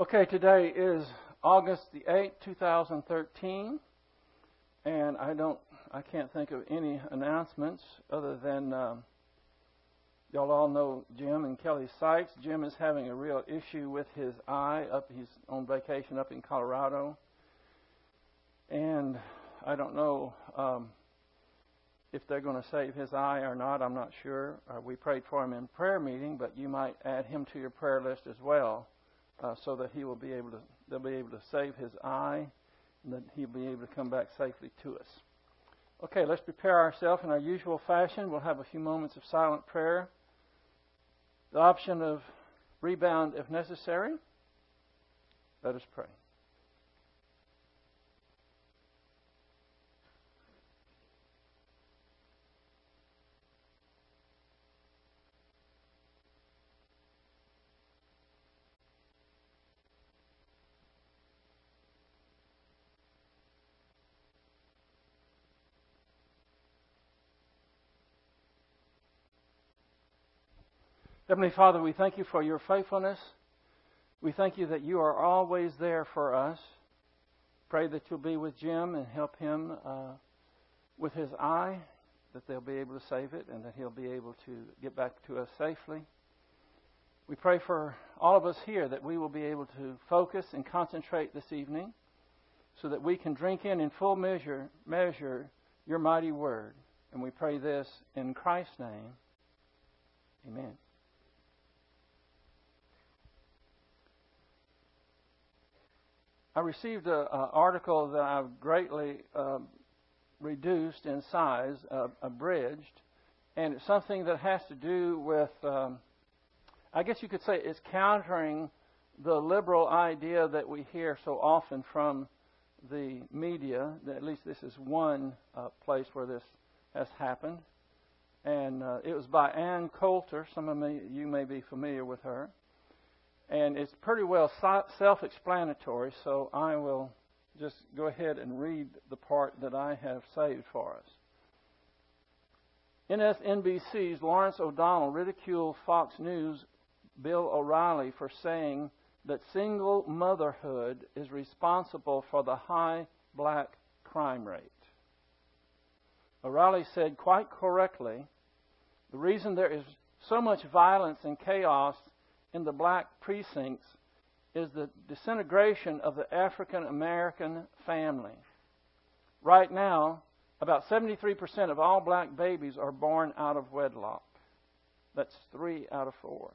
Okay, today is August the 8th, 2013, and I can't think of any announcements other than y'all all know Jim and Kelly Sykes. Jim is having a real issue with his eye. He's on vacation up in Colorado, and I don't know if they're going to save his eye or not. I'm not sure. We prayed for him in prayer meeting, but you might add him to your prayer list as well. So that they'll be able to save his eye, and that he'll be able to come back safely to us. Okay, let's prepare ourselves in our usual fashion. We'll have a few moments of silent prayer. The option of rebound if necessary. Let us pray. Heavenly Father, we thank you for your faithfulness. We thank you that you are always there for us. Pray that you'll be with Jim and help him with his eye, that they'll be able to save it and that he'll be able to get back to us safely. We pray for all of us here that we will be able to focus and concentrate this evening so that we can drink in full measure your mighty word. And we pray this in Christ's name. Amen. I received an article that I've greatly reduced in size, abridged, and it's something that has to do with, I guess you could say it's countering the liberal idea that we hear so often from the media. At least this is one place where this has happened. And it was by Ann Coulter. Some of you may be familiar with her. And it's pretty well self-explanatory, so I will just go ahead and read the part that I have saved for us. NBC's Lawrence O'Donnell ridiculed Fox News' Bill O'Reilly for saying that single motherhood is responsible for the high black crime rate. O'Reilly said quite correctly, the reason there is so much violence and chaos in the black precincts is the disintegration of the African American family. Right now, about 73% of all black babies are born out of wedlock. That's 3 out of 4.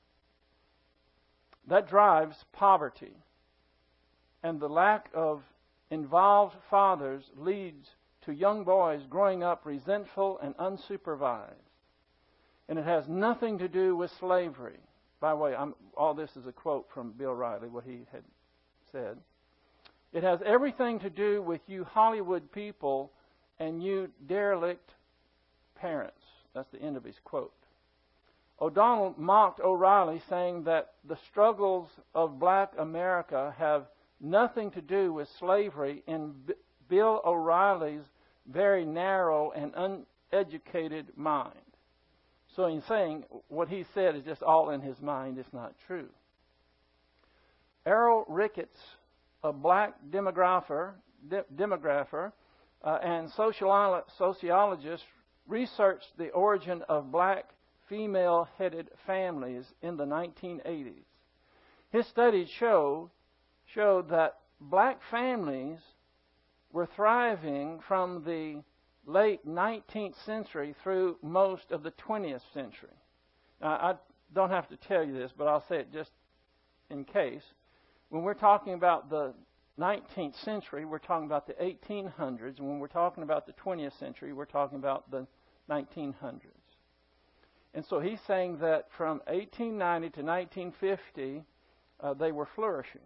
That drives poverty. And the lack of involved fathers leads to young boys growing up resentful and unsupervised. And it has nothing to do with slavery. By the way, all this is a quote from Bill O'Reilly, what he had said. It has everything to do with you Hollywood people and you derelict parents. That's the end of his quote. O'Donnell mocked O'Reilly, saying that the struggles of black America have nothing to do with slavery in Bill O'Reilly's very narrow and uneducated mind. So in saying what he said is just all in his mind, it's not true. Errol Ricketts, a black demographer and sociologist, researched the origin of black female-headed families in the 1980s. His studies showed that black families were thriving from the late 19th century through most of the 20th century. Now, I don't have to tell you this, but I'll say it just in case. When we're talking about the 19th century, we're talking about the 1800s. And when we're talking about the 20th century, we're talking about the 1900s. And so he's saying that from 1890 to 1950, they were flourishing.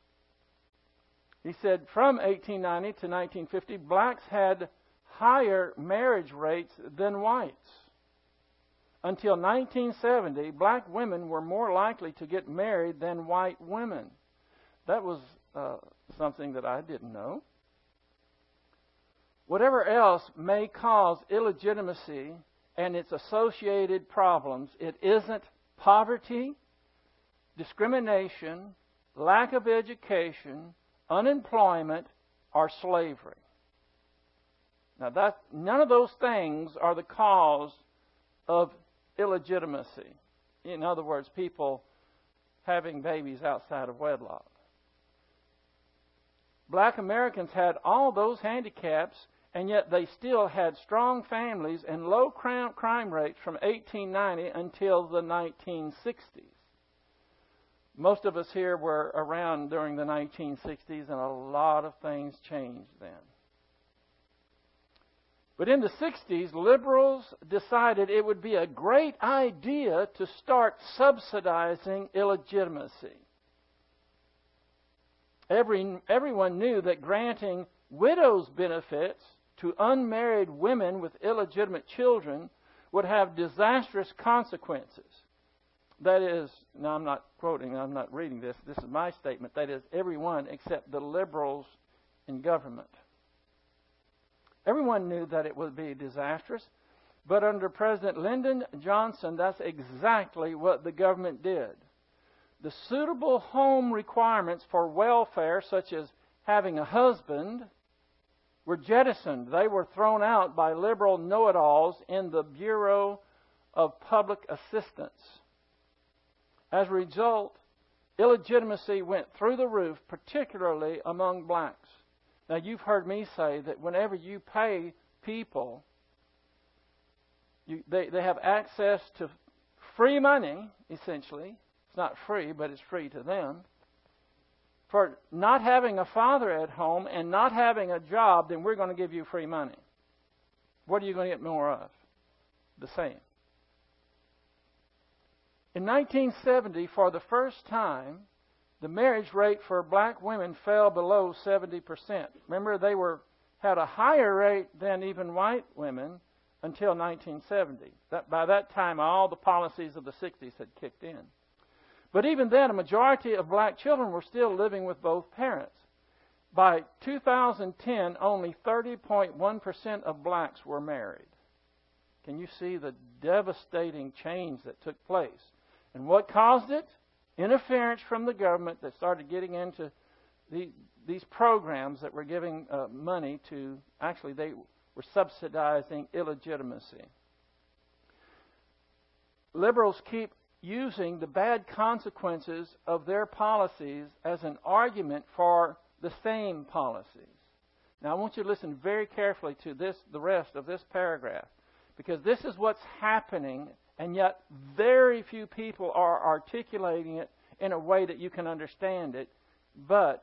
He said from 1890 to 1950, blacks had higher marriage rates than whites. Until 1970, black women were more likely to get married than white women. That was something that I didn't know. Whatever else may cause illegitimacy and its associated problems, it isn't poverty, discrimination, lack of education, unemployment, or slavery. Now, none of those things are the cause of illegitimacy. In other words, people having babies outside of wedlock. Black Americans had all those handicaps, and yet they still had strong families and low crime rates from 1890 until the 1960s. Most of us here were around during the 1960s, and a lot of things changed then. But in the 60s, liberals decided it would be a great idea to start subsidizing illegitimacy. Everyone knew that granting widows' benefits to unmarried women with illegitimate children would have disastrous consequences. That is, now I'm not quoting, I'm not reading this, this is my statement, that is, everyone except the liberals in government. Everyone knew that it would be disastrous, but under President Lyndon Johnson, that's exactly what the government did. The suitable home requirements for welfare, such as having a husband, were jettisoned. They were thrown out by liberal know-it-alls in the Bureau of Public Assistance. As a result, illegitimacy went through the roof, particularly among blacks. Now, you've heard me say that whenever you pay people, they have access to free money, essentially. It's not free, but it's free to them. For not having a father at home and not having a job, then we're going to give you free money. What are you going to get more of? The same. In 1970, for the first time, the marriage rate for black women fell below 70%. Remember, they had a higher rate than even white women until 1970. By that time, all the policies of the 60s had kicked in. But even then, a majority of black children were still living with both parents. By 2010, only 30.1% of blacks were married. Can you see the devastating change that took place? And what caused it? Interference from the government that started getting into these programs that were giving money to, actually they were subsidizing illegitimacy. Liberals keep using the bad consequences of their policies as an argument for the same policies. Now I want you to listen very carefully to the rest of this paragraph, because this is what's happening, and yet very few people are articulating it in a way that you can understand it. But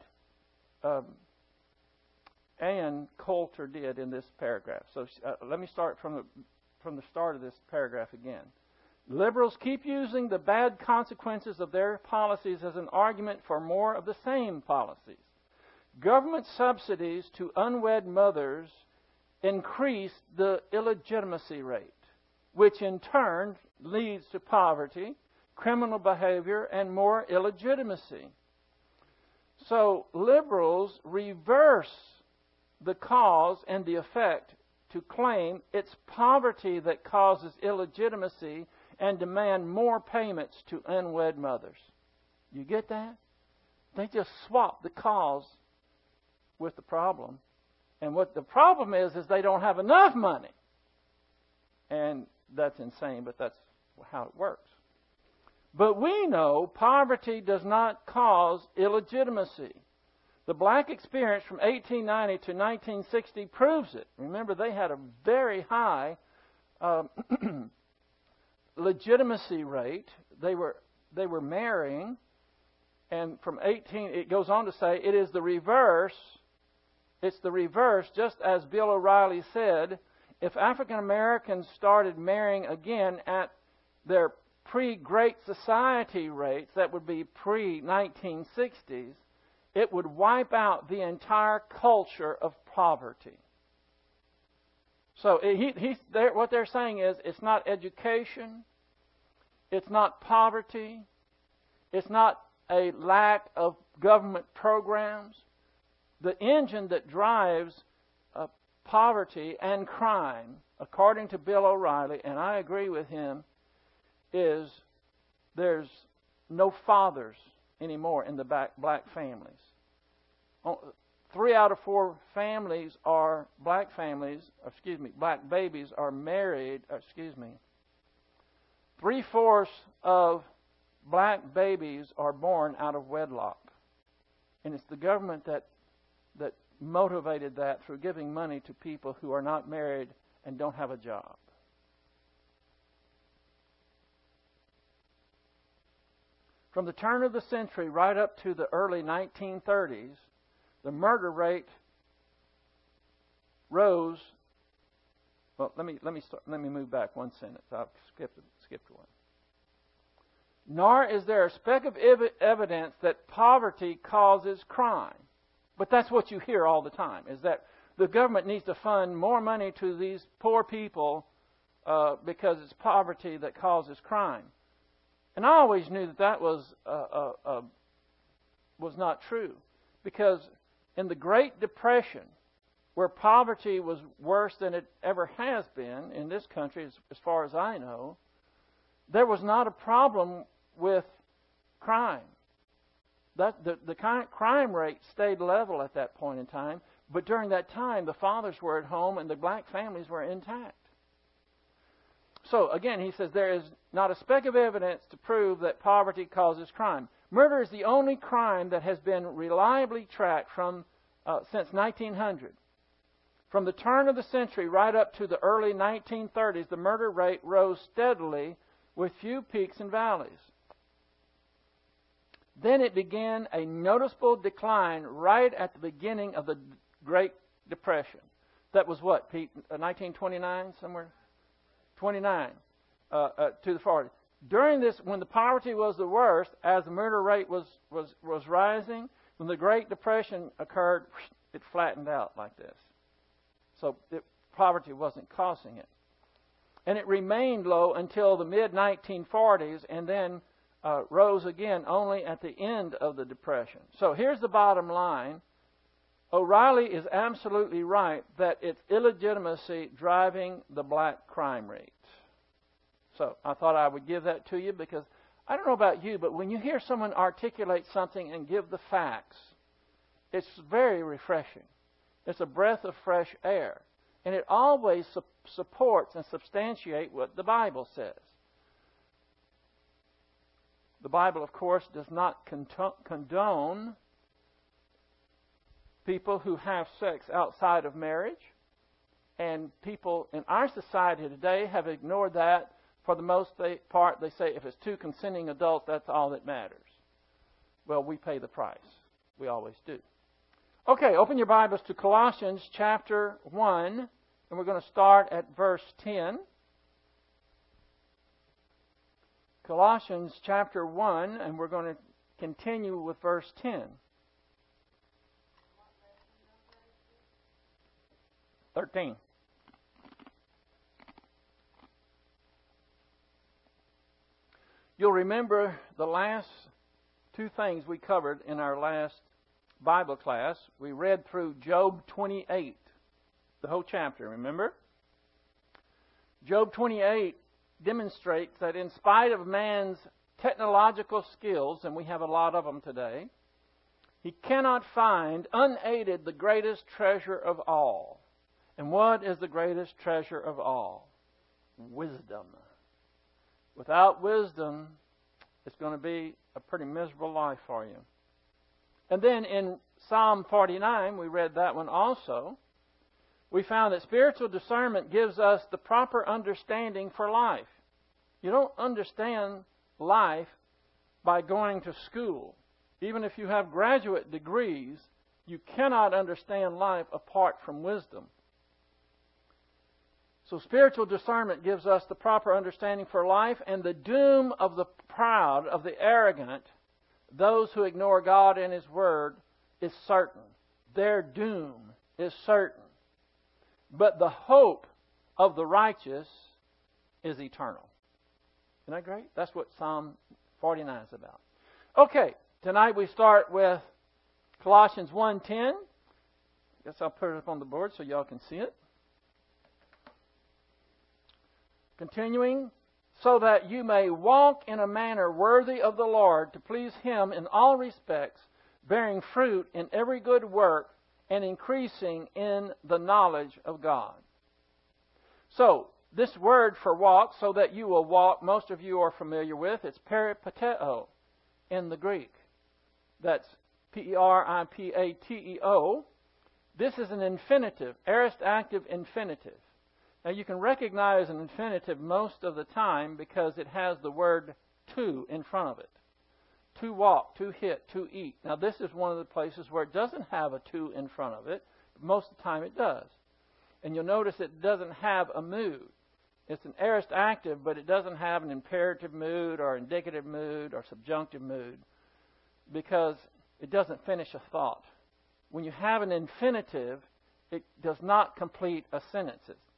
Ann Coulter did in this paragraph. So let me start from the start of this paragraph again. Liberals keep using the bad consequences of their policies as an argument for more of the same policies. Government subsidies to unwed mothers increase the illegitimacy rate, which in turn leads to poverty, criminal behavior, and more illegitimacy. So liberals reverse the cause and the effect to claim it's poverty that causes illegitimacy and demand more payments to unwed mothers. You get that? They just swap the cause with the problem. And what the problem is they don't have enough money. And that's insane, but that's how it works. But we know poverty does not cause illegitimacy. The black experience from 1890 to 1960 proves it. Remember, they had a very high legitimacy rate. They were marrying, and from 18, it goes on to say it is the reverse. It's the reverse, just as Bill O'Reilly said. If African Americans started marrying again at their pre-Great Society rates, that would be pre-1960s, it would wipe out the entire culture of poverty. So what they're saying is it's not education, it's not poverty, it's not a lack of government programs. The engine that drives poverty and crime, according to Bill O'Reilly, and I agree with him, is there's no fathers anymore in the black families. 3 out of 4 families are black families. Black babies are married. 3/4 of black babies are born out of wedlock, and it's the government that motivated that through giving money to people who are not married and don't have a job. From the turn of the century right up to the early 1930s, the murder rate rose. Well, let me move back one sentence. I've skipped one. Nor is there a speck of evidence that poverty causes crime. But that's what you hear all the time, is that the government needs to fund more money to these poor people because it's poverty that causes crime. And I always knew that was not true, because in the Great Depression, where poverty was worse than it ever has been in this country, as far as I know, there was not a problem with crime. The crime rate stayed level at that point in time, but during that time, the fathers were at home and the black families were intact. So, again, he says there is not a speck of evidence to prove that poverty causes crime. Murder is the only crime that has been reliably tracked since 1900. From the turn of the century right up to the early 1930s, the murder rate rose steadily with few peaks and valleys. Then it began a noticeable decline right at the beginning of the Great Depression. That was what, Pete? 1929 somewhere? 29 to the 40s. During this, when the poverty was the worst, as the murder rate was rising, when the Great Depression occurred, it flattened out like this. So poverty wasn't causing it. And it remained low until the mid-1940s, and then rose again only at the end of the Depression. So here's the bottom line. O'Reilly is absolutely right that it's illegitimacy driving the black crime rate. So I thought I would give that to you, because I don't know about you, but when you hear someone articulate something and give the facts, it's very refreshing. It's a breath of fresh air. And it always supports and substantiates what the Bible says. The Bible, of course, does not condone people who have sex outside of marriage. And people in our society today have ignored that. For the most part, they say if it's 2 consenting adults, that's all that matters. Well, we pay the price. We always do. Okay, open your Bibles to Colossians chapter 1, and we're going to start at verse 10. Colossians chapter 1, and we're going to continue with verse 10. 13. You'll remember the last 2 things we covered in our last Bible class. We read through Job 28, the whole chapter, remember? Job 28 demonstrates that in spite of man's technological skills, and we have a lot of them today, he cannot find unaided the greatest treasure of all. And what is the greatest treasure of all? Wisdom. Without wisdom, it's going to be a pretty miserable life for you. And then in Psalm 49, we read that one also, we found that spiritual discernment gives us the proper understanding for life. You don't understand life by going to school. Even if you have graduate degrees, you cannot understand life apart from wisdom. So spiritual discernment gives us the proper understanding for life, and the doom of the proud, of the arrogant, those who ignore God and His Word, is certain. Their doom is certain. But the hope of the righteous is eternal. Isn't that great? That's what Psalm 49 is about. Okay, tonight we start with Colossians 1:10. I guess I'll put it up on the board so y'all can see it. Continuing so that you may walk in a manner worthy of the Lord, to please Him in all respects, bearing fruit in every good work and increasing in the knowledge of God. So, this word for walk, so that you will walk, most of you are familiar with. It's peripateo in the Greek. That's P-E-R-I-P-A-T-E-O. This is an infinitive, aorist active infinitive. Now you can recognize an infinitive most of the time because it has the word to in front of it. To walk, to hit, to eat. Now this is one of the places where it doesn't have a to in front of it. But most of the time it does. And you'll notice it doesn't have a mood. It's an aorist active, but it doesn't have an imperative mood or indicative mood or subjunctive mood because it doesn't finish a thought. When you have an infinitive, it does not complete a sentence.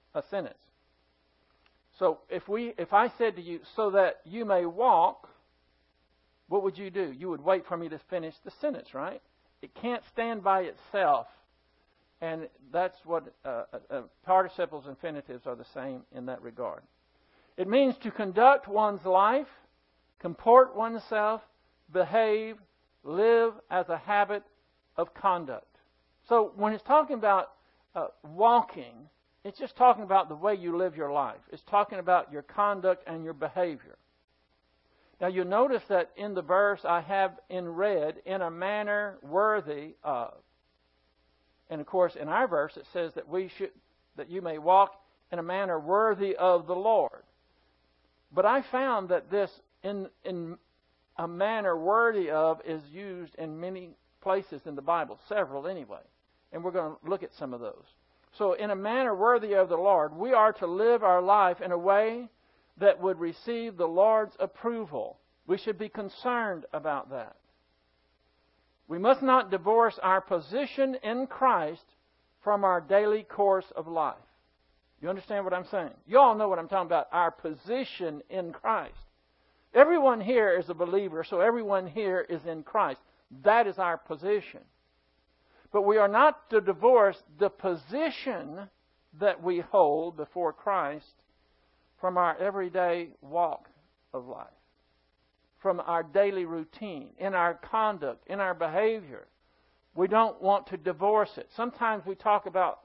So if I said to you, so that you may walk, what would you do? You would wait for me to finish the sentence, right? It can't stand by itself. And that's what participles and infinitives are the same in that regard. It means to conduct one's life, comport oneself, behave, live as a habit of conduct. So when it's talking about walking, it's just talking about the way you live your life. It's talking about your conduct and your behavior. Now you'll notice that in the verse I have in red, in a manner worthy of. And of course in our verse it says that you may walk in a manner worthy of the Lord. But I found that this in a manner worthy of is used in many places in the Bible, several anyway. And we're going to look at some of those. So in a manner worthy of the Lord, we are to live our life in a way that would receive the Lord's approval. We should be concerned about that. We must not divorce our position in Christ from our daily course of life. You understand what I'm saying? You all know what I'm talking about, our position in Christ. Everyone here is a believer, so everyone here is in Christ. That is our position. But we are not to divorce the position that we hold before Christ from our everyday walk of life, from our daily routine, in our conduct, in our behavior. We don't want to divorce it. Sometimes we talk about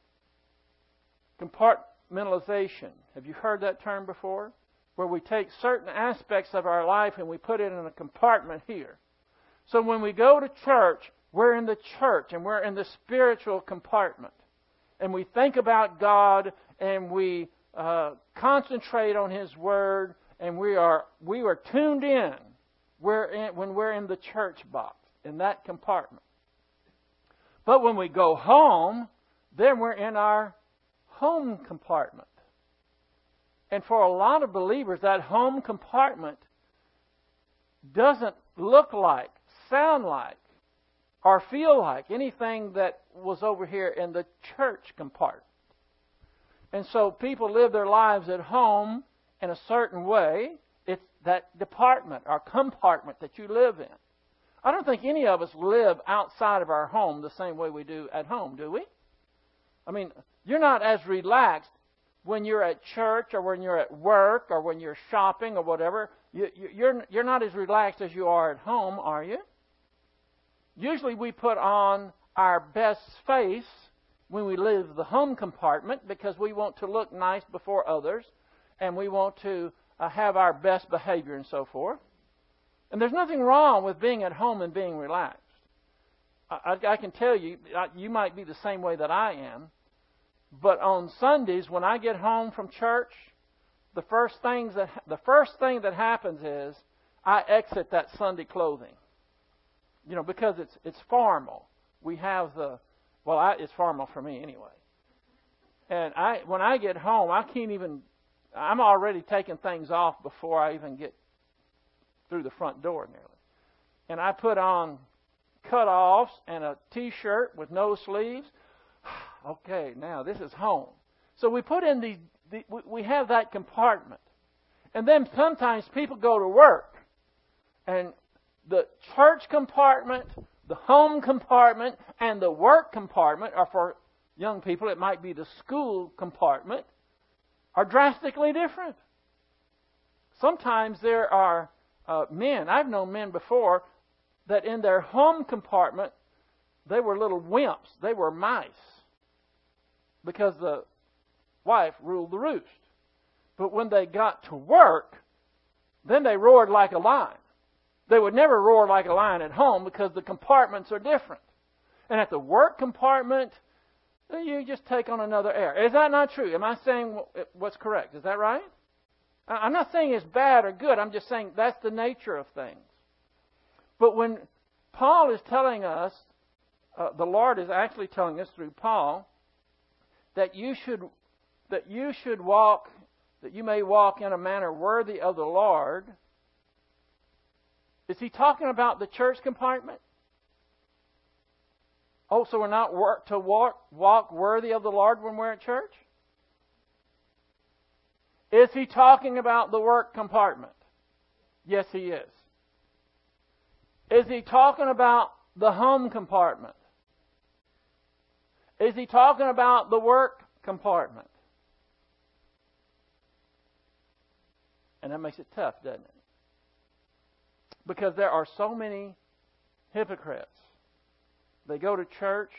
compartmentalization. Have you heard that term before? Where we take certain aspects of our life and we put it in a compartment here. So when we go to church, we're in the church and we're in the spiritual compartment. And we think about God and we concentrate on His Word and we are tuned in. When we're in the church box, in that compartment. But when we go home, then we're in our home compartment. And for a lot of believers, that home compartment doesn't look like, sound like, or feel like anything that was over here in the church compartment. And so people live their lives at home in a certain way. It's that department or compartment that you live in. I don't think any of us live outside of our home the same way we do at home, do we? I mean, you're not as relaxed when you're at church or when you're at work or when you're shopping or whatever. You're not as relaxed as you are at home, are you? Usually we put on our best face when we leave the home compartment because we want to look nice before others and we want to have our best behavior and so forth. And there's nothing wrong with being at home and being relaxed. I can tell you, you might be the same way that I am, but on Sundays when I get home from church, the first thing that happens is I exit that Sunday clothing. You know, because it's formal. We have it's formal for me anyway. And when I get home, I'm already taking things off before I even get through the front door nearly. And I put on cutoffs and a T-shirt with no sleeves. Okay, now this is home. So we put in we have that compartment. And then sometimes people go to work. And the church compartment, the home compartment, and the work compartment, or for young people it might be the school compartment, are drastically different. Sometimes there are men, I've known men before, that in their home compartment, they were little wimps. They were mice. Because the wife ruled the roost. But when they got to work, then they roared like a lion. They would never roar like a lion at home because the compartments are different. And at the work compartment, you just take on another air. Is that not true? Am I saying what's correct? Is that right? I'm not saying it's bad or good. I'm just saying that's the nature of things. But when Paul is telling us, the Lord is actually telling us through Paul, that you may walk in a manner worthy of the Lord. Is he talking about the church compartment? Oh, so we're not to walk worthy of the Lord when we're at church? Is he talking about the work compartment? Yes, he is. Is he talking about the home compartment? Is he talking about the work compartment? And that makes it tough, doesn't it? Because there are so many hypocrites. They go to church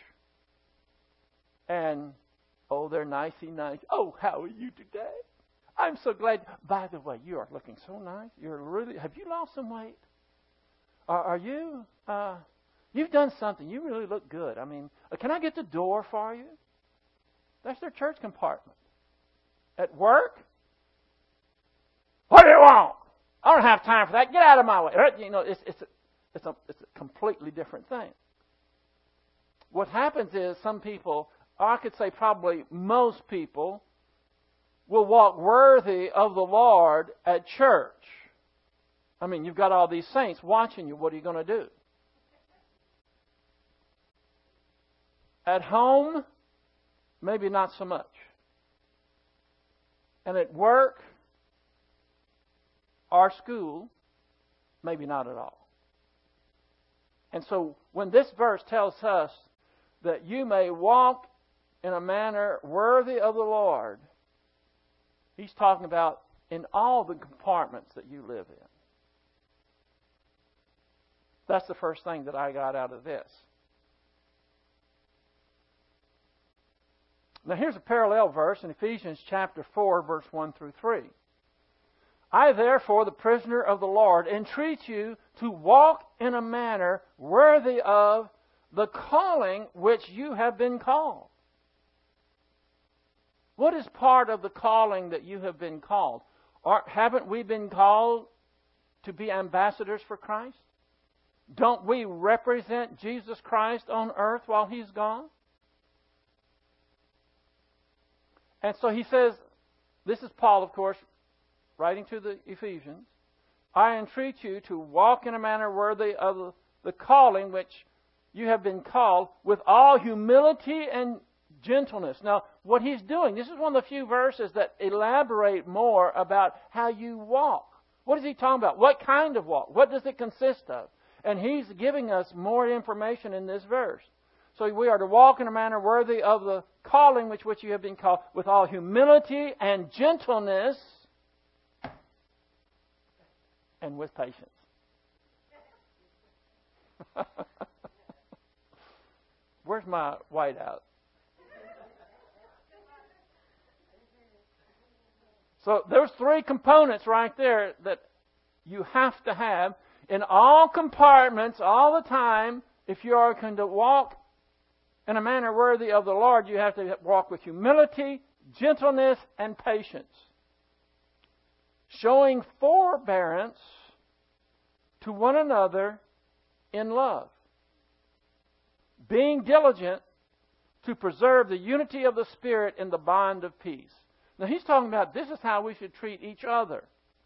and, oh, they're nicey nice. Oh, how are you today? I'm so glad. By the way, you are looking so nice. Have you lost some weight? Are you? You've done something. You really look good. I mean, can I get the door for you? That's their church compartment. At work, what do you want? I don't have time for that. Get out of my way. You know, it's a completely different thing. What happens is some people, or I could say probably most people, will walk worthy of the Lord at church. I mean, you've got all these saints watching you. What are you going to do? At home, maybe not so much. And at work or school, maybe not at all. And so when this verse tells us that you may walk in a manner worthy of the Lord, he's talking about in all the compartments that you live in. That's the first thing that I got out of this. Now here's a parallel verse in Ephesians chapter 4, verse 1 through 3. I therefore, the prisoner of the Lord, entreat you to walk in a manner worthy of the calling which you have been called. What is part of the calling that you have been called? Haven't we been called to be ambassadors for Christ? Don't we represent Jesus Christ on earth while He's gone? And so he says, this is Paul, of course, writing to the Ephesians, I entreat you to walk in a manner worthy of the calling which you have been called, with all humility and gentleness. Now, what he's doing, this is one of the few verses that elaborate more about how you walk. What is he talking about? What kind of walk? What does it consist of? And he's giving us more information in this verse. So we are to walk in a manner worthy of the calling which you have been called, with all humility and gentleness, and with patience. Where's my whiteout? So there's three components right there that you have to have in all compartments all the time. If you are going to walk in a manner worthy of the Lord, you have to walk with humility, gentleness, and patience. Showing forbearance to one another in love. Being diligent to preserve the unity of the Spirit in the bond of peace. Now he's talking about this is how we should treat each other.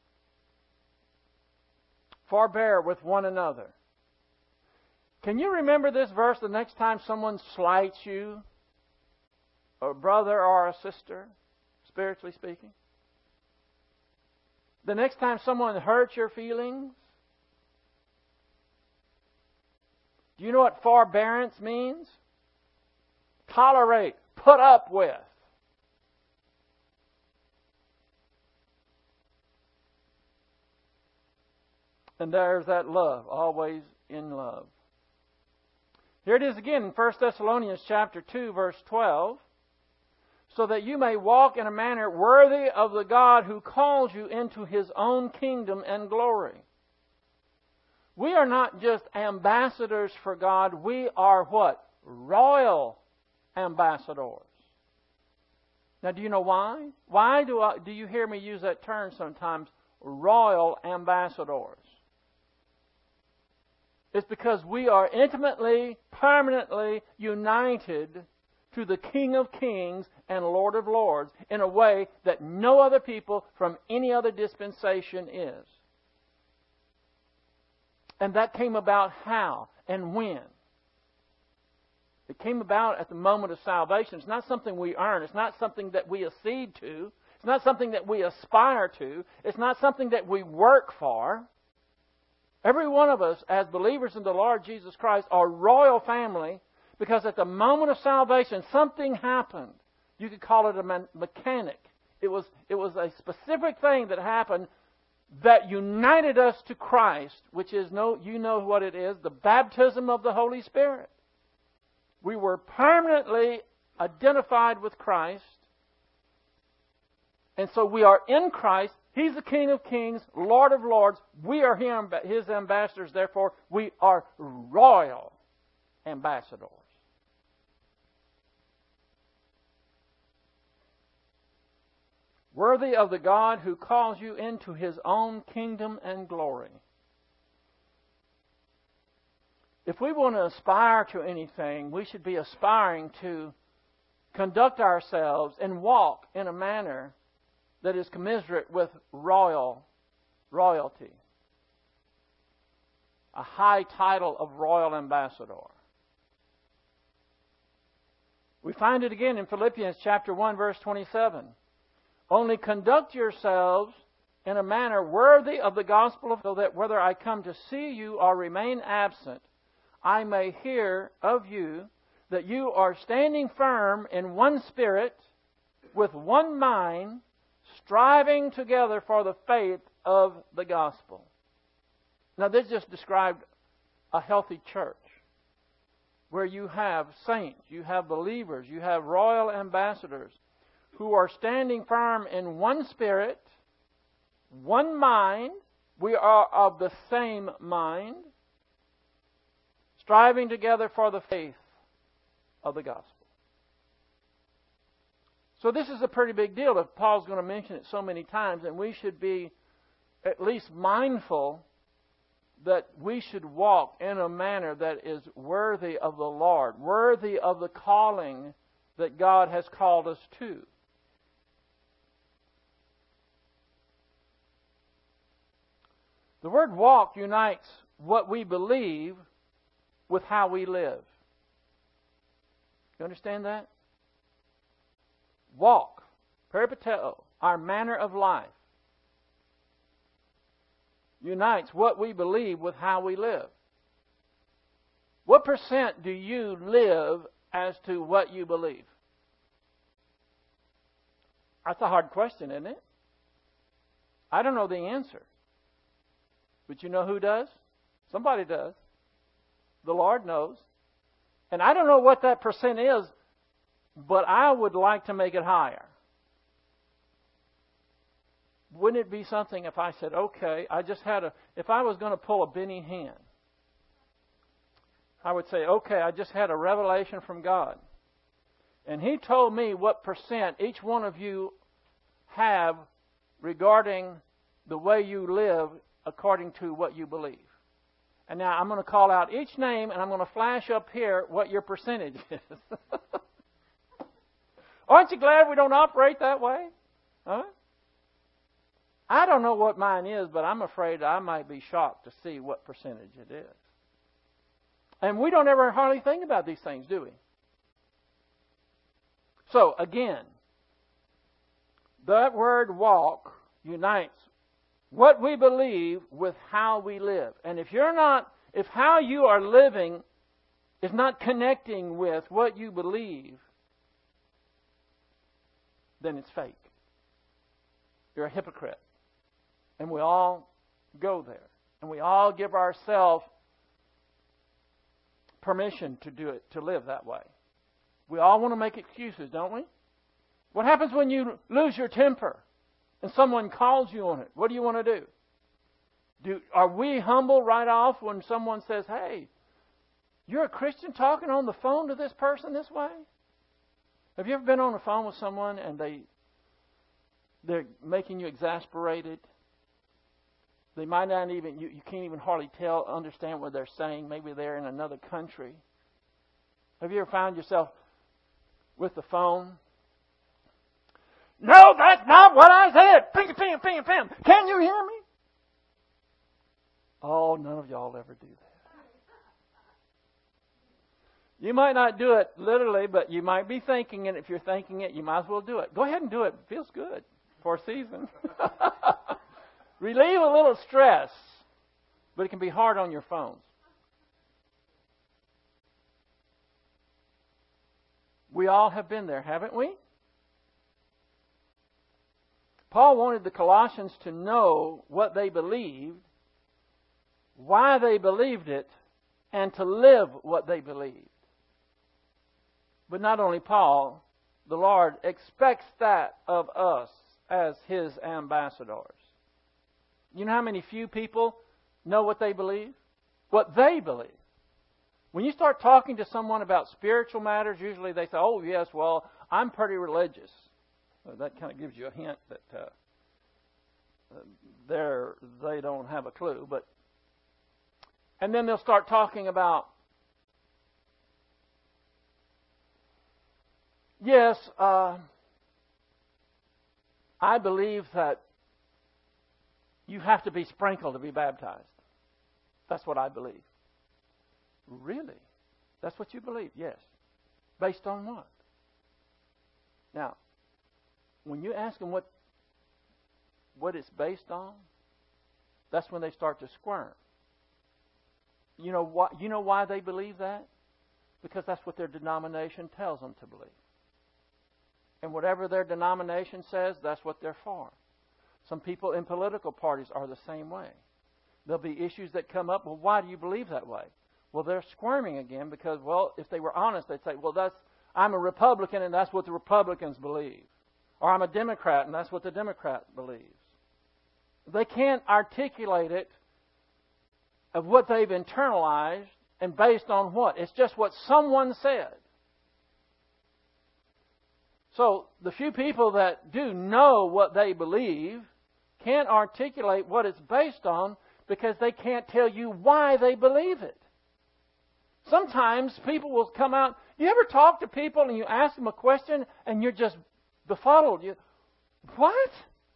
Forbear with one another. Can you remember this verse the next time someone slights you? A brother or a sister, spiritually speaking? The next time someone hurts your feelings? Do you know what forbearance means? Tolerate, put up with. And there's that love, always in love. Here it is again in 1 Thessalonians chapter 2, verse 12. So that you may walk in a manner worthy of the God who calls you into His own kingdom and glory. We are not just ambassadors for God. We are what? Royal ambassadors. Now, do you know why? Why do you hear me use that term sometimes? Royal ambassadors. It's because we are intimately, permanently united to the King of Kings and Lord of Lords in a way that no other people from any other dispensation is. And that came about how and when? It came about at the moment of salvation. It's not something we earn. It's not something that we accede to. It's not something that we aspire to. It's not something that we work for. Every one of us, as believers in the Lord Jesus Christ, are royal family because at the moment of salvation, something happened. You could call it a mechanic. It was a specific thing that happened that united us to Christ, which is, you know what it is, the baptism of the Holy Spirit. We were permanently identified with Christ. And so we are in Christ. He's the King of Kings, Lord of Lords. We are His ambassadors. Therefore, we are royal ambassadors. Worthy of the God who calls you into His own kingdom and glory. If we want to aspire to anything, we should be aspiring to conduct ourselves and walk in a manner that is commensurate with royalty. A high title of royal ambassador. We find it again in Philippians chapter 1, verse 27. Only conduct yourselves in a manner worthy of the gospel, so that whether I come to see you or remain absent, I may hear of you that you are standing firm in one spirit, with one mind, striving together for the faith of the gospel. Now, this just described a healthy church where you have saints, you have believers, you have royal ambassadors who are standing firm in one spirit, one mind. We are of the same mind, striving together for the faith of the gospel. So this is a pretty big deal if Paul's going to mention it so many times, and we should be at least mindful that we should walk in a manner that is worthy of the Lord, worthy of the calling that God has called us to. The word walk unites what we believe with how we live. You understand that? Walk, peripateo, our manner of life, unites what we believe with how we live. What percent do you live as to what you believe? That's a hard question, isn't it? I don't know the answer. But you know who does? Somebody does. The Lord knows. And I don't know what that percent is, but I would like to make it higher. Wouldn't it be something if I said, okay, if I was going to pull a Benny Hinn, I would say, okay, I just had a revelation from God. And He told me what percent each one of you have regarding the way you live according to what you believe. And now I'm going to call out each name, and I'm going to flash up here what your percentage is. Aren't you glad we don't operate that way? Huh? I don't know what mine is, but I'm afraid I might be shocked to see what percentage it is. And we don't ever hardly think about these things, do we? So, again, that word walk unites what we believe with how we live. And if how you are living is not connecting with what you believe, then it's fake. You're a hypocrite. And we all go there. And we all give ourselves permission to do it, to live that way. We all want to make excuses, don't we? What happens when you lose your temper and someone calls you on it? What do you want to do? Are we humble right off when someone says, hey, you're a Christian talking on the phone to this person this way? Have you ever been on the phone with someone and they're making you exasperated? They might not even, you can't even hardly understand what they're saying. Maybe they're in another country. Have you ever found yourself with the phone? No, that's not what I said. Ping, ping, ping, ping. Can you hear me? Oh, none of y'all ever do that. You might not do it literally, but you might be thinking it. If you're thinking it, you might as well do it. Go ahead and do it. It feels good for a season. Relieve a little stress, but it can be hard on your phones. We all have been there, haven't we? Paul wanted the Colossians to know what they believed, why they believed it, and to live what they believed. But not only Paul, the Lord expects that of us as His ambassadors. You know how many few people know what they believe? What they believe. When you start talking to someone about spiritual matters, usually they say, oh, yes, well, I'm pretty religious. Well, that kind of gives you a hint that they don't have a clue. And then they'll start talking about, yes, I believe that you have to be sprinkled to be baptized. That's what I believe. Really? That's what you believe? Yes. Based on what? Now, when you ask them what it's based on, that's when they start to squirm. You know why they believe that? Because that's what their denomination tells them to believe. And whatever their denomination says, that's what they're for. Some people in political parties are the same way. There'll be issues that come up. Well, why do you believe that way? Well, they're squirming again because, well, if they were honest, they'd say, well, I'm a Republican and that's what the Republicans believe. Or I'm a Democrat and that's what the Democrat believes. They can't articulate it of what they've internalized and based on what. It's just what someone said. So the few people that do know what they believe can't articulate what it's based on because they can't tell you why they believe it. Sometimes people will come out. You ever talk to people and you ask them a question and you're just befuddled? What?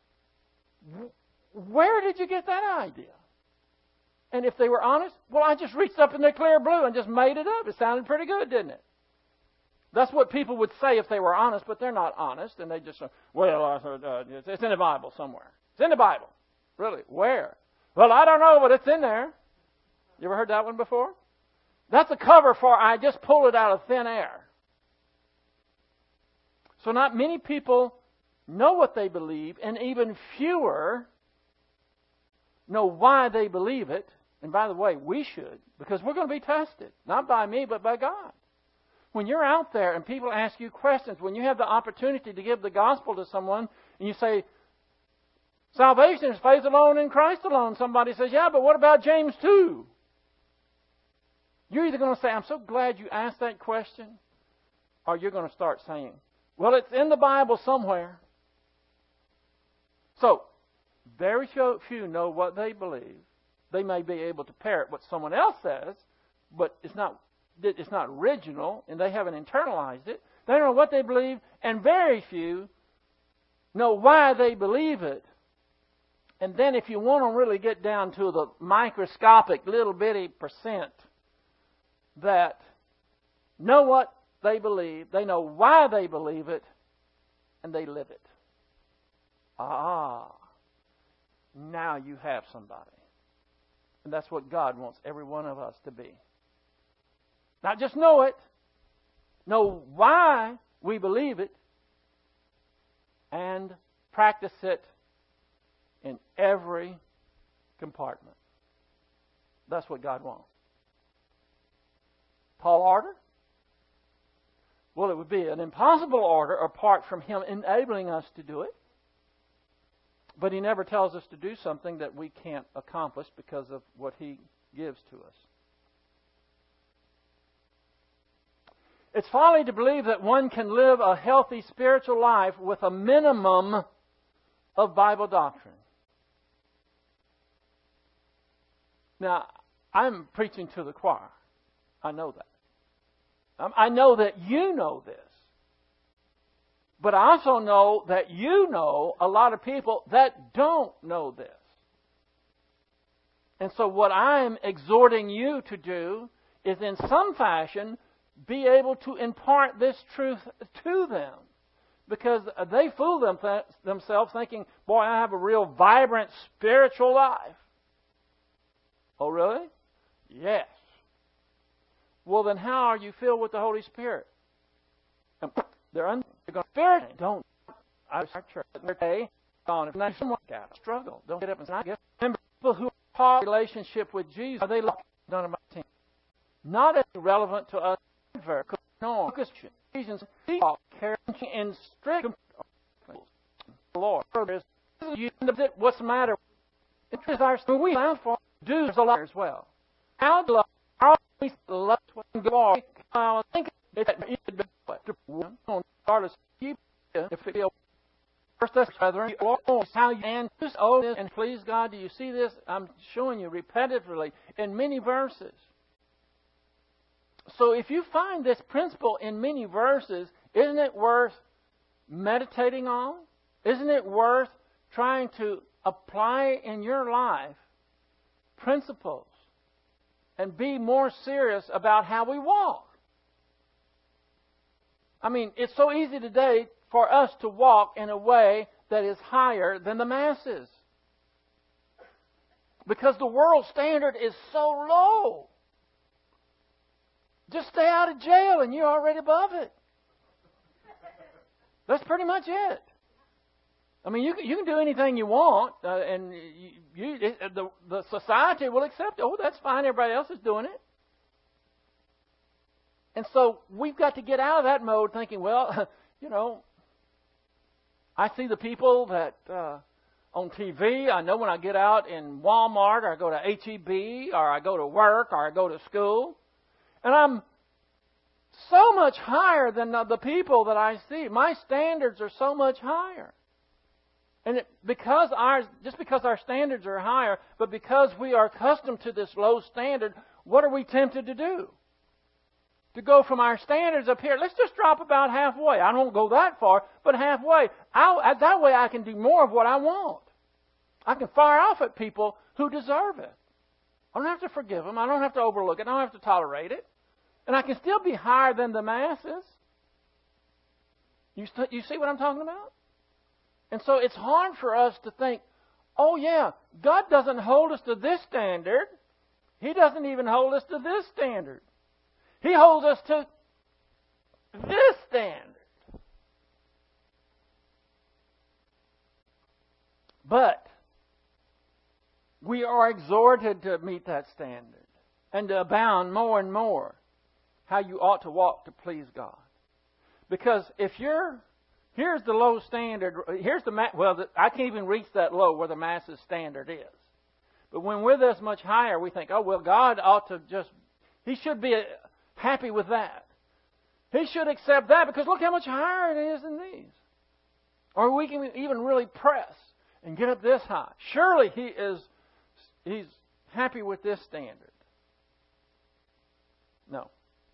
Where did you get that idea? And if they were honest, well, I just reached up in the clear blue and just made it up. It sounded pretty good, didn't it? That's what people would say if they were honest, but they're not honest. And they just say, well, it's in the Bible somewhere. It's in the Bible. Really? Where? Well, I don't know, but it's in there. You ever heard that one before? That's a cover for I just pulled it out of thin air. So not many people know what they believe, and even fewer know why they believe it. And by the way, we should, because we're going to be tested. Not by me, but by God. When you're out there and people ask you questions, when you have the opportunity to give the gospel to someone, and you say, salvation is faith alone in Christ alone. Somebody says, yeah, but what about James 2? You're either going to say, I'm so glad you asked that question, or you're going to start saying, well, it's in the Bible somewhere. So, very few know what they believe. They may be able to parrot what someone else says, but it's not original, and they haven't internalized it. They don't know what they believe, and very few know why they believe it. And then if you want to really get down to the microscopic little bitty percent that know what they believe, they know why they believe it, and they live it. Now you have somebody. And that's what God wants every one of us to be. Not just know it, know why we believe it, and practice it in every compartment. That's what God wants. Tall order? Well, it would be an impossible order apart from Him enabling us to do it. But He never tells us to do something that we can't accomplish because of what He gives to us. It's folly to believe that one can live a healthy spiritual life with a minimum of Bible doctrine. Now, I'm preaching to the choir. I know that. I know that you know this. But I also know that you know a lot of people that don't know this. And so what I'm exhorting you to do is in some fashion be able to impart this truth to them. Because they fool themselves thinking, boy, I have a real vibrant spiritual life. Oh, really? Yes. Well, then how are you filled with the Holy Spirit? They're going to spirit. Don't. I was at church. They're on. If not, someone got struggle. Don't get up and say, I guess. Remember, people who have a relationship with Jesus, are they locked down about 10? Not as relevant to us. No, Christian. Ephesians, caring in strict Lord. What's the matter? It is our we found for dues a lot as well. How do we love God? I think it's regardless if it feels first us brethren, how you and please God. Do you see this? I'm showing you repetitively in many verses. So if you find this principle in many verses, isn't it worth meditating on? Isn't it worth trying to apply in your life principles and be more serious about how we walk? I mean, it's so easy today for us to walk in a way that is higher than the masses. Because the world standard is so low. Just stay out of jail and you're already above it. That's pretty much it. I mean, you can do anything you want, and the society will accept it. Oh, that's fine. Everybody else is doing it. And so we've got to get out of that mode thinking, well, I see the people that on TV. I know when I get out in Walmart or I go to H-E-B or I go to work or I go to school. And I'm so much higher than the people that I see. My standards are so much higher. And because our standards are higher, but because we are accustomed to this low standard, what are we tempted to do? To go from our standards up here, let's just drop about halfway. I don't go that far, but halfway. That way I can do more of what I want. I can fire off at people who deserve it. I don't have to forgive them. I don't have to overlook it. I don't have to tolerate it. And I can still be higher than the masses. You see what I'm talking about? And so it's hard for us to think, oh yeah, God doesn't hold us to this standard. He doesn't even hold us to this standard. He holds us to this standard. But we are exhorted to meet that standard and to abound more and more how you ought to walk to please God. Because if here's the low standard, I can't even reach that low where the masses standard is. But when we're this much higher, we think, oh, well, God ought to He should be happy with that. He should accept that because look how much higher it is than these. Or we can even really press and get up this high. Surely He's happy with this standard. No.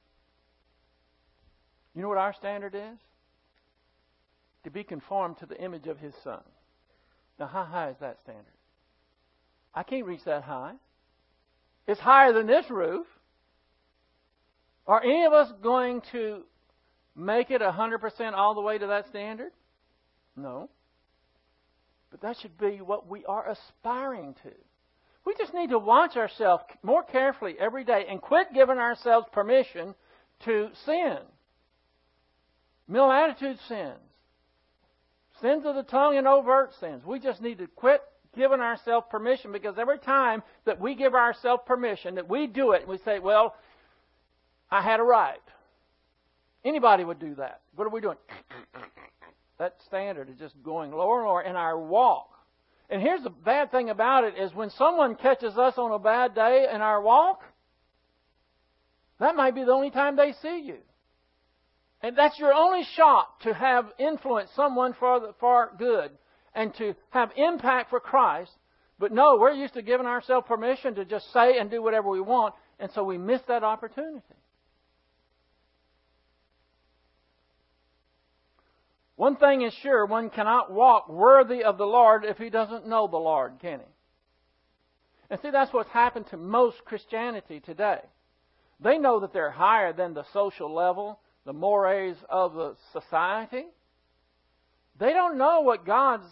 You know what our standard is? To be conformed to the image of His Son. Now, how high is that standard? I can't reach that high. It's higher than this roof. Are any of us going to make it 100% all the way to that standard? No. But that should be what we are aspiring to. We just need to watch ourselves more carefully every day and quit giving ourselves permission to sin. Middle attitude sins. Sins of the tongue and overt sins. We just need to quit given ourselves permission, because every time that we give ourselves permission, that we do it, and we say, well, I had a right. Anybody would do that. What are we doing? That standard is just going lower and lower in our walk. And here's the bad thing about it is when someone catches us on a bad day in our walk, that might be the only time they see you. And that's your only shot to have influence someone for good and to have impact for Christ. But no, we're used to giving ourselves permission to just say and do whatever we want, and so we miss that opportunity. One thing is sure, one cannot walk worthy of the Lord if he doesn't know the Lord, can he? And see, that's what's happened to most Christianity today. They know that they're higher than the social level, the mores of the society. They don't know what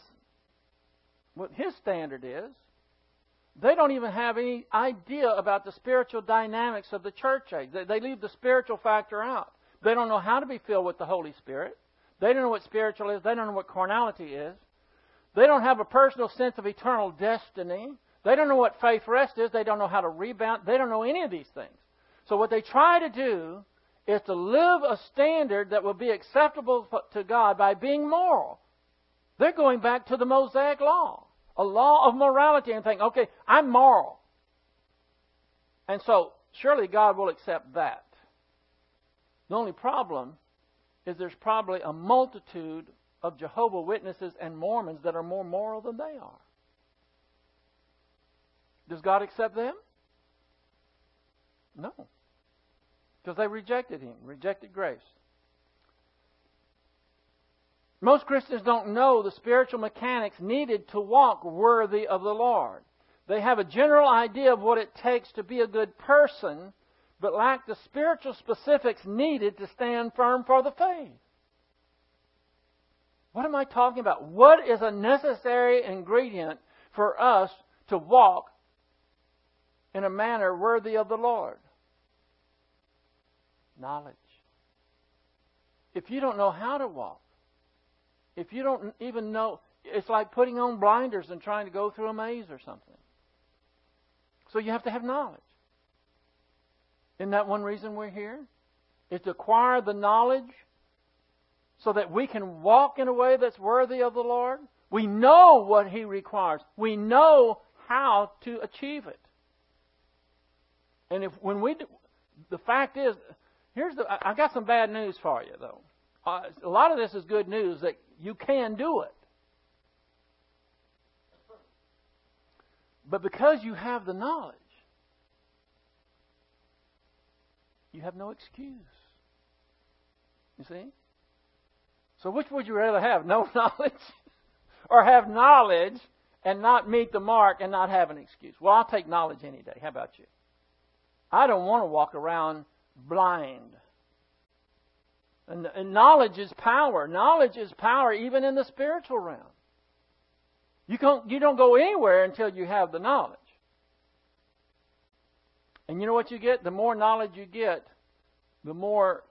His standard is. They don't even have any idea about the spiritual dynamics of the church age. They leave the spiritual factor out. They don't know how to be filled with the Holy Spirit. They don't know what spiritual is. They don't know what carnality is. They don't have a personal sense of eternal destiny. They don't know what faith rest is. They don't know how to rebound. They don't know any of these things. So what they try to do is to live a standard that will be acceptable to God by being moral. They're going back to the Mosaic law, a law of morality, and think, okay, I'm moral. And so surely God will accept that. The only problem is there's probably a multitude of Jehovah's Witnesses and Mormons that are more moral than they are. Does God accept them? No. Because they rejected Him, rejected grace. Most Christians don't know the spiritual mechanics needed to walk worthy of the Lord. They have a general idea of what it takes to be a good person, but lack the spiritual specifics needed to stand firm for the faith. What am I talking about? What is a necessary ingredient for us to walk in a manner worthy of the Lord? Knowledge. If you don't know how to walk, if you don't even know, it's like putting on blinders and trying to go through a maze or something. So you have to have knowledge. Isn't that one reason we're here? Is to acquire the knowledge so that we can walk in a way that's worthy of the Lord. We know what He requires. We know how to achieve it. And the fact is, I got some bad news for you, though. A lot of this is good news that you can do it. But because you have the knowledge, you have no excuse. You see? So which would you rather have? No knowledge? Or have knowledge and not meet the mark and not have an excuse? Well, I'll take knowledge any day. How about you? I don't want to walk around blind. And knowledge is power. Knowledge is power even in the spiritual realm. You don't go anywhere until you have the knowledge. And you know what you get? The more knowledge you get, the more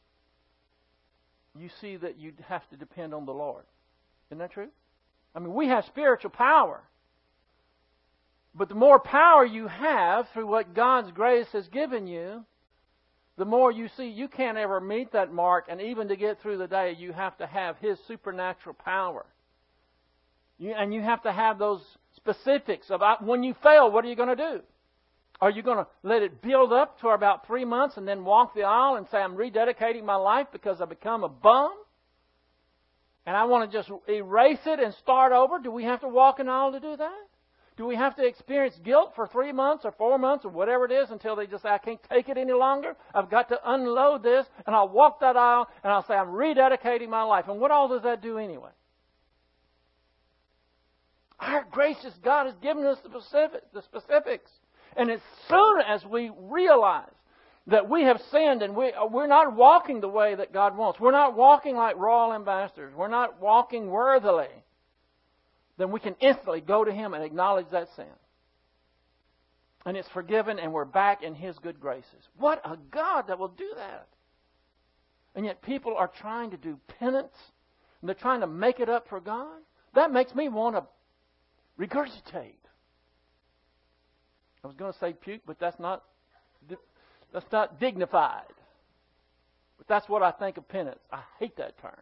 you see that you have to depend on the Lord. Isn't that true? I mean, we have spiritual power. But the more power you have through what God's grace has given you, the more you see you can't ever meet that mark, and even to get through the day, you have to have His supernatural power. And you have to have those specifics about when you fail, what are you going to do? Are you going to let it build up to about 3 months and then walk the aisle and say, I'm rededicating my life because I've become a bum? And I want to just erase it and start over? Do we have to walk an aisle to do that? Do we have to experience guilt for 3 months or 4 months or whatever it is until they just say, I can't take it any longer? I've got to unload this, and I'll walk that aisle and I'll say, I'm rededicating my life. And what all does that do anyway? Our gracious God has given us the specifics. And as soon as we realize that we have sinned and we're not walking the way that God wants, we're not walking like royal ambassadors, we're not walking worthily, then we can instantly go to Him and acknowledge that sin. And it's forgiven and we're back in His good graces. What a God that will do that. And yet people are trying to do penance and they're trying to make it up for God. That makes me want to regurgitate. I was going to say puke, but that's not dignified. But that's what I think of penance. I hate that term.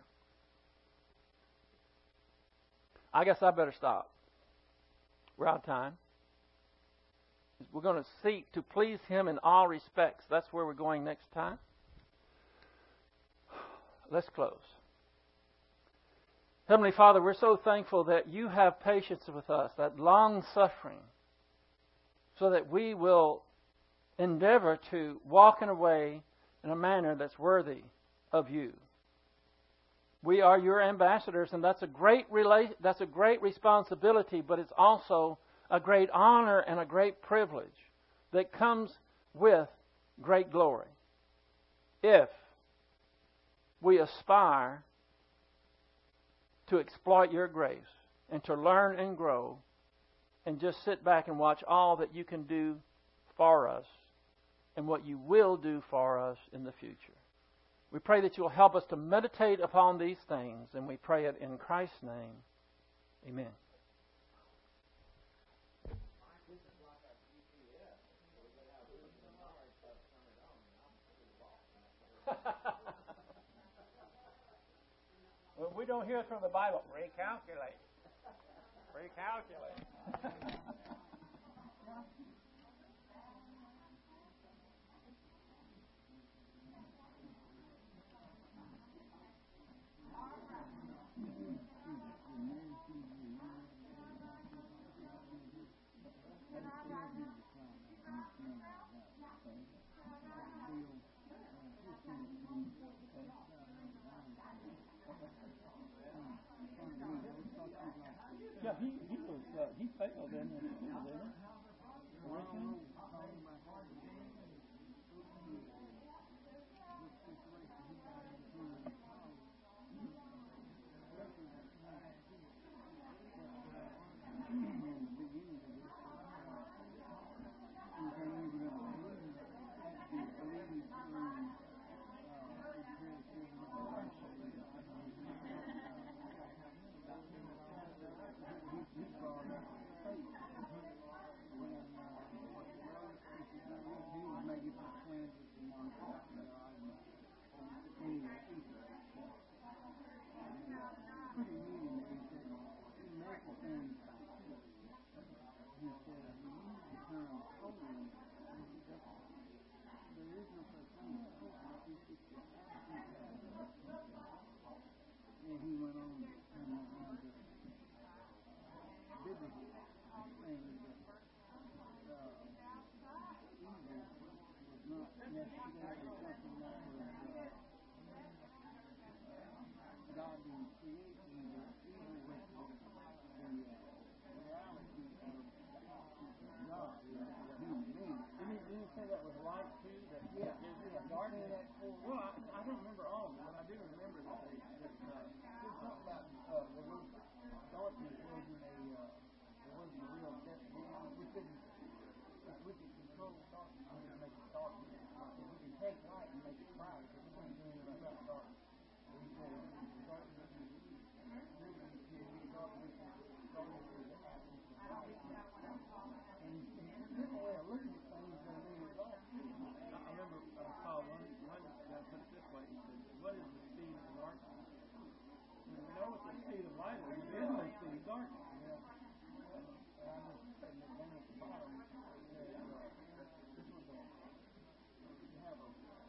I guess I better stop. We're out of time. We're going to seek to please Him in all respects. That's where we're going next time. Let's close. Heavenly Father, we're so thankful that You have patience with us, that long suffering, so that we will endeavor to walk in a way, in a manner that's worthy of You. We are Your ambassadors, and that's a great responsibility, but it's also a great honor and a great privilege that comes with great glory. If we aspire to exploit Your grace and to learn and grow and just sit back and watch all that You can do for us and what You will do for us in the future. We pray that You'll help us to meditate upon these things, and we pray it in Christ's name. Amen. Well, we don't hear it from the Bible. Recalculate. Recalculate. Yeah, he failed in it, didn't he? What is the speed of light? It is the speed of darkness.